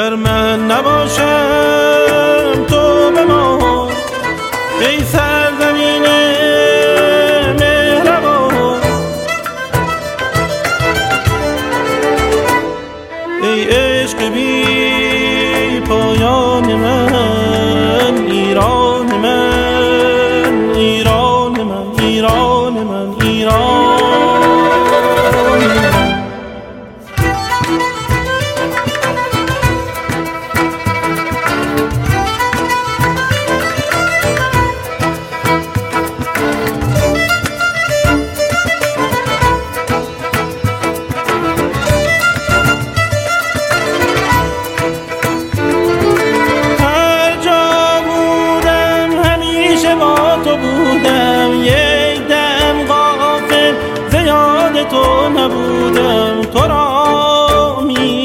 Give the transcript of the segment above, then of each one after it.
اگر من نباشم تو بمان، ای سرزمین مهربان، ای عشق بی پایان من، ایران من، ایران من، ایران من، ایران. تو نبودم، تو را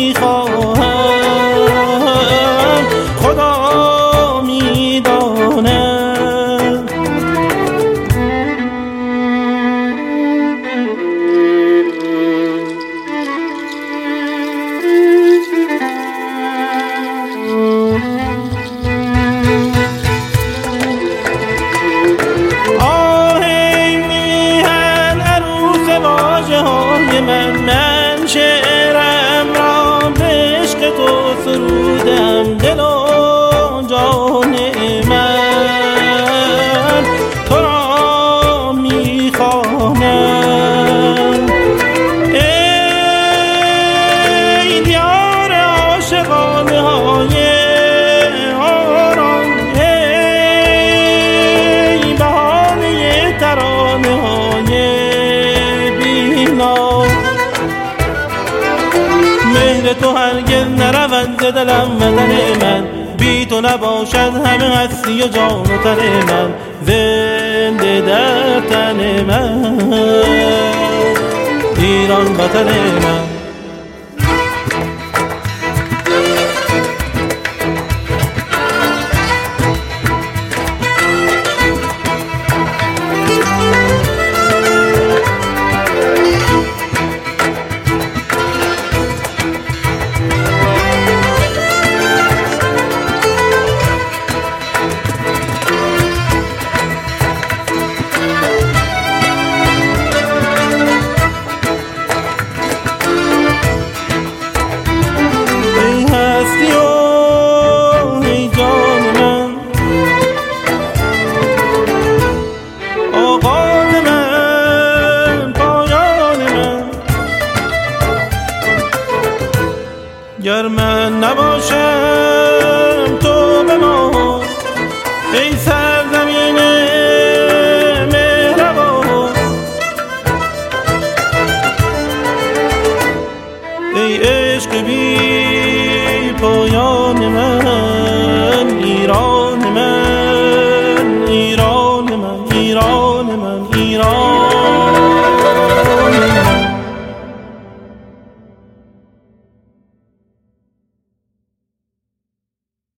میخواهم، خدا میداند. من شعرم را به عشق تو سرودم، دل و جان من تو را میخوانم. ای دیار عاشقانه های آرام، ای بهانه ترانه های بینا، مهر تو هرگز نرود ز دلم وطن من، بی تو نباشد همه هستی و جان و تن من، زنده در تن من، ایران وطن من.